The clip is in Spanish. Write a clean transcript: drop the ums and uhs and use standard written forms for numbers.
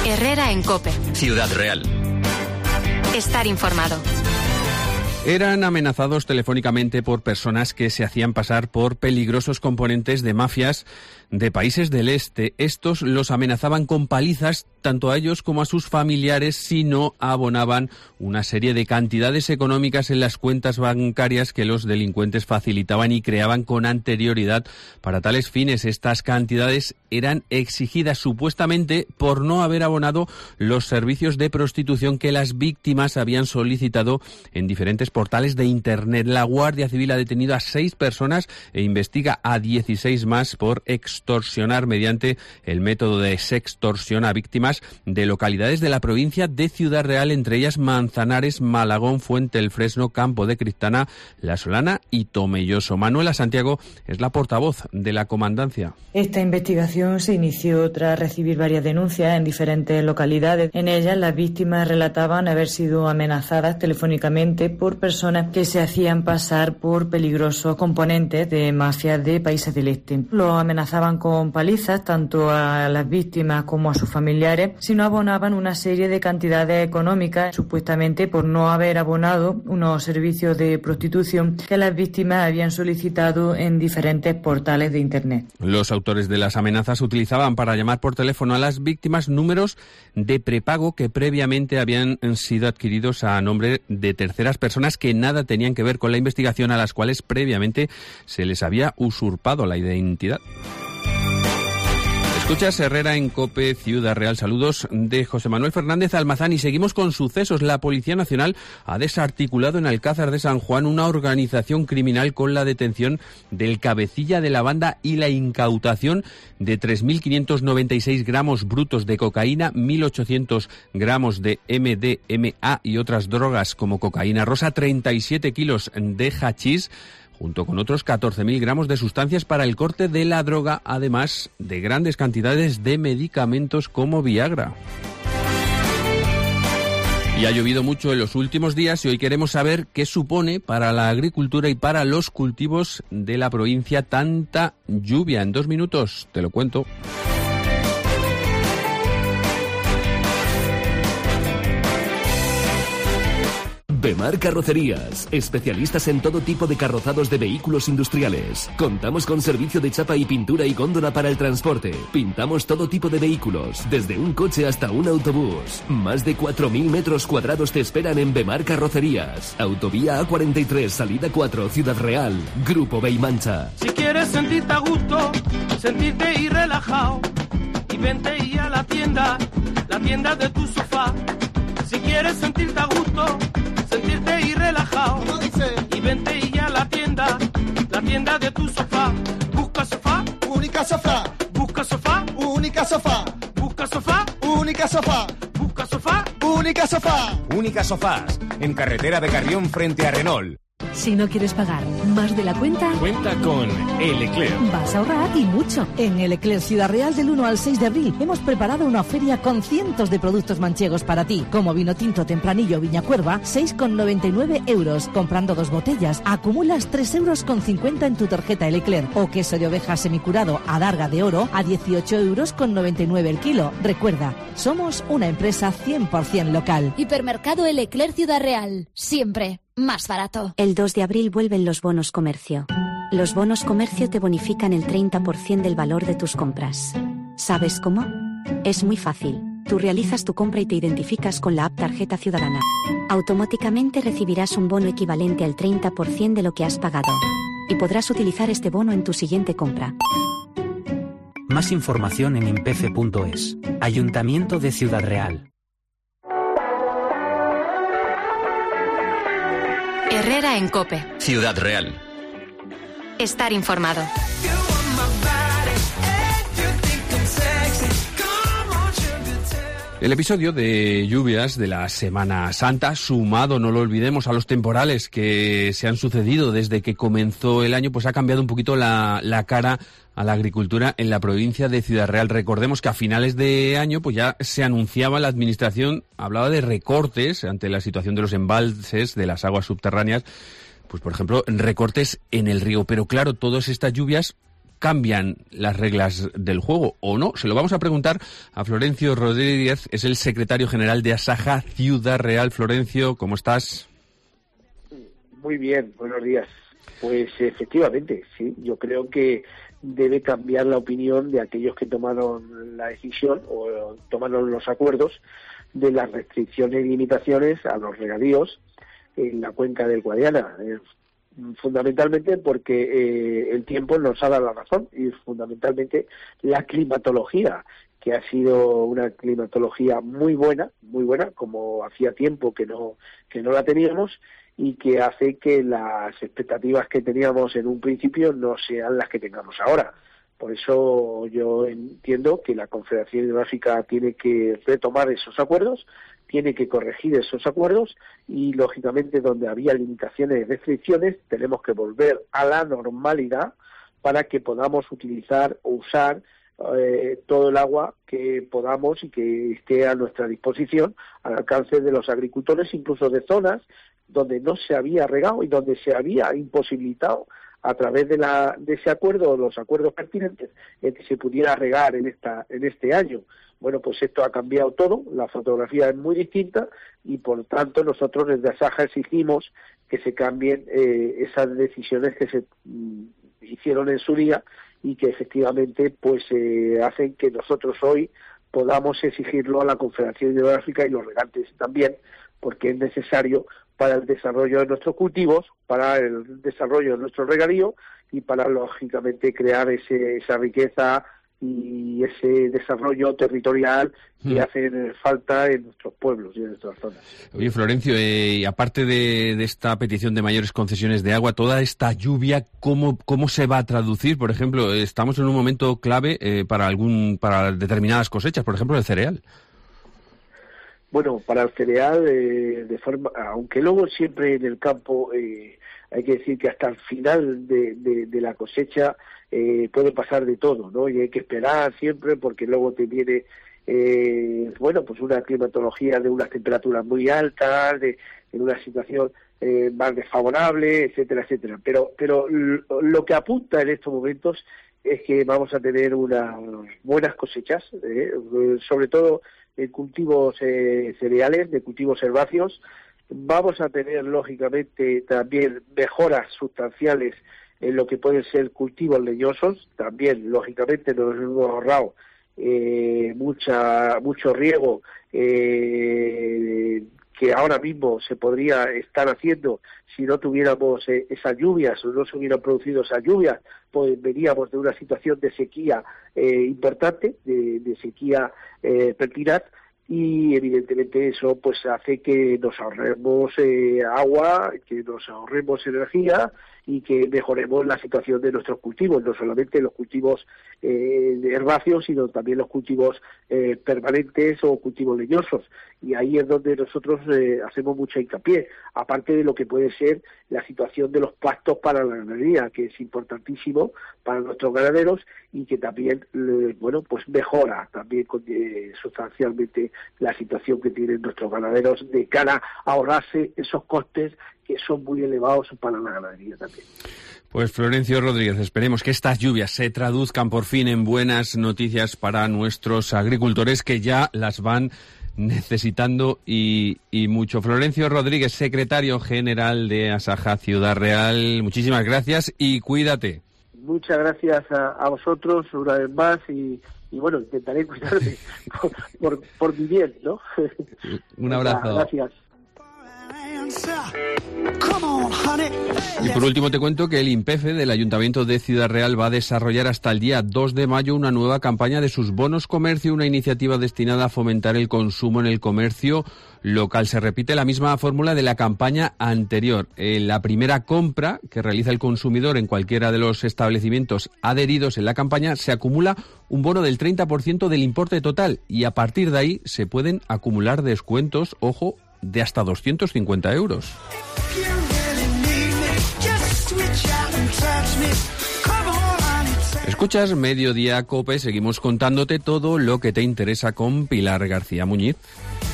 Herrera en COPE. Ciudad Real. Estar informado. Eran amenazados telefónicamente por personas que se hacían pasar por peligrosos componentes de mafias de países del este. Estos los amenazaban con palizas tanto a ellos como a sus familiares si no abonaban una serie de cantidades económicas en las cuentas bancarias que los delincuentes facilitaban y creaban con anterioridad para tales fines. Estas cantidades eran exigidas supuestamente por no haber abonado los servicios de prostitución que las víctimas habían solicitado en diferentes portales de Internet. La Guardia Civil ha detenido a 6 personas e investiga a 16 más por extorsionar mediante el método de sextorsión a víctimas de localidades de la provincia de Ciudad Real, entre ellas Manzanares, Malagón, Fuente el Fresno, Campo de Cristana, La Solana y Tomelloso. Manuela Santiago es la portavoz de la comandancia. Esta investigación se inició tras recibir varias denuncias en diferentes localidades. En ellas las víctimas relataban haber sido amenazadas telefónicamente por personas que se hacían pasar por peligrosos componentes de mafias de países del este. Los amenazaban con palizas tanto a las víctimas como a sus familiares si no abonaban una serie de cantidades económicas, supuestamente por no haber abonado unos servicios de prostitución que las víctimas habían solicitado en diferentes portales de Internet. Los autores de las amenazas utilizaban para llamar por teléfono a las víctimas números de prepago que previamente habían sido adquiridos a nombre de terceras personas que nada tenían que ver con la investigación, a las cuales previamente se les había usurpado la identidad. Escuchas Herrera en COPE, Ciudad Real. Saludos de José Manuel Fernández Almazán y seguimos con sucesos. La Policía Nacional ha desarticulado en Alcázar de San Juan una organización criminal con la detención del cabecilla de la banda y la incautación de 3.596 gramos brutos de cocaína, 1.800 gramos de MDMA y otras drogas como cocaína rosa, 37 kilos de hachís, junto con otros 14.000 gramos de sustancias para el corte de la droga, además de grandes cantidades de medicamentos como Viagra. Y ha llovido mucho en los últimos días y hoy queremos saber qué supone para la agricultura y para los cultivos de la provincia tanta lluvia. En 2 minutos te lo cuento. Bemar Carrocerías, especialistas en todo tipo de carrozados de vehículos industriales. Contamos con servicio de chapa y pintura y góndola para el transporte. Pintamos todo tipo de vehículos, desde un coche hasta un autobús. Más de 4.000 metros cuadrados te esperan en Bemar Carrocerías. Autovía A43, salida 4, Ciudad Real. Grupo Beimancha. Si quieres sentirte a gusto, sentirte y relajado, y vente y a la tienda de tu sofá. Si quieres sentirte a gusto, sentirte y relajado, y vente y a la tienda de tu sofá. Busca sofá, única sofá. Busca sofá, única sofá. Busca sofá, única sofá. Busca sofá, única sofá. Única Sofás, en carretera de Carrión frente a Renault. Si no quieres pagar más de la cuenta, cuenta con El Eclair. Vas a ahorrar y mucho. En El Eclair Ciudad Real, del 1 al 6 de abril, hemos preparado una feria con cientos de productos manchegos para ti, como vino tinto Tempranillo Viña Cuerva, 6,99 euros. Comprando 2 botellas, acumulas 3,50 euros en tu tarjeta El Eclair. O queso de oveja semicurado Adarga de Oro a 18,99 euros el kilo. Recuerda, somos una empresa 100% local. Hipermercado El Eclair Ciudad Real. Siempre más barato. El 2 de abril vuelven los bonos comercio. Los bonos comercio te bonifican el 30% del valor de tus compras. ¿Sabes cómo? Es muy fácil. Tú realizas tu compra y te identificas con la app Tarjeta Ciudadana. Automáticamente recibirás un bono equivalente al 30% de lo que has pagado. Y podrás utilizar este bono en tu siguiente compra. Más información en impece.es. Ayuntamiento de Ciudad Real. Herrera en COPE. Ciudad Real. Estar informado. El episodio de lluvias de la Semana Santa, sumado, no lo olvidemos, a los temporales que se han sucedido desde que comenzó el año, pues ha cambiado un poquito la cara a la agricultura en la provincia de Ciudad Real. Recordemos que a finales de año pues ya se anunciaba, la administración hablaba de recortes ante la situación de los embalses, de las aguas subterráneas, pues por ejemplo recortes en el río. Pero claro, todas estas lluvias cambian las reglas del juego o no. Se lo vamos a preguntar a Florencio Rodríguez, es el secretario general de Asaja Ciudad Real. Florencio, ¿cómo estás? Muy bien, buenos días. Pues efectivamente, sí, yo creo que debe cambiar la opinión de aquellos que tomaron la decisión o tomaron los acuerdos de las restricciones y limitaciones a los regadíos en la cuenca del Guadiana, fundamentalmente porque el tiempo nos ha dado la razón y fundamentalmente la climatología, que ha sido una climatología muy buena, como hacía tiempo que no la teníamos, y que hace que las expectativas que teníamos en un principio no sean las que tengamos ahora. Por eso yo entiendo que la Confederación Hidrográfica tiene que retomar esos acuerdos, tiene que corregir esos acuerdos y, lógicamente, donde había limitaciones y restricciones, tenemos que volver a la normalidad para que podamos utilizar o usar todo el agua que podamos y que esté a nuestra disposición, al alcance de los agricultores, incluso de zonas donde no se había regado y donde se había imposibilitado a través de ese acuerdo o los acuerdos pertinentes que se pudiera regar en este año. Bueno, pues esto ha cambiado todo, la fotografía es muy distinta y por tanto nosotros desde Asaja exigimos que se cambien esas decisiones que se hicieron en su día y que efectivamente pues hacen que nosotros hoy podamos exigirlo a la Confederación Hidrográfica y los regantes también, porque es necesario para el desarrollo de nuestros cultivos, para el desarrollo de nuestro regadío y para, lógicamente, crear esa riqueza y ese desarrollo territorial que hace falta en nuestros pueblos y en nuestras zonas. Oye, Florencio, aparte de esta petición de mayores concesiones de agua, toda esta lluvia, ¿cómo se va a traducir? Por ejemplo, estamos en un momento clave para determinadas cosechas, por ejemplo, el cereal. Bueno, para el cereal, aunque luego siempre en el campo hay que decir que hasta el final de la cosecha puede pasar de todo, ¿no? Y hay que esperar siempre porque luego te viene, pues una climatología de unas temperaturas muy altas, en una situación más desfavorable, etcétera, etcétera. Pero lo que apunta en estos momentos es que vamos a tener unas buenas cosechas, sobre todo de cultivos cereales, de cultivos herbáceos. Vamos a tener, lógicamente, también mejoras sustanciales en lo que pueden ser cultivos leñosos. También, lógicamente, nos hemos ahorrado mucho riego que ahora mismo se podría estar haciendo si no tuviéramos esas lluvias o no se hubieran producido esas lluvias, pues veníamos de una situación de sequía importante, de sequía pertinaz, y evidentemente eso pues hace que nos ahorremos agua, que nos ahorremos energía y que mejoremos la situación de nuestros cultivos, no solamente los cultivos herbáceos, sino también los cultivos permanentes o cultivos leñosos. Y ahí es donde nosotros hacemos mucho hincapié, aparte de lo que puede ser la situación de los pastos para la ganadería, que es importantísimo para nuestros ganaderos y que también, pues mejora también sustancialmente la situación que tienen nuestros ganaderos de cara a ahorrarse esos costes que son muy elevados para la ganadería también. Pues Florencio Rodríguez, esperemos que estas lluvias se traduzcan por fin en buenas noticias para nuestros agricultores que ya las van necesitando y mucho. Florencio Rodríguez, secretario general de Asaja Ciudad Real, muchísimas gracias y cuídate. Muchas gracias a vosotros una vez más y bueno, intentaré cuidarme por mi bien, ¿no? Un abrazo. Gracias. Y por último te cuento que el INPEFE del Ayuntamiento de Ciudad Real va a desarrollar hasta el día 2 de mayo una nueva campaña de sus bonos comercio, una iniciativa destinada a fomentar el consumo en el comercio local. Se repite la misma fórmula de la campaña anterior. La primera compra que realiza el consumidor en cualquiera de los establecimientos adheridos en la campaña se acumula un bono del 30% del importe total y a partir de ahí se pueden acumular descuentos, ojo, de hasta 250 euros. Escuchas Mediodía COPE, seguimos contándote todo lo que te interesa con Pilar García Muñiz.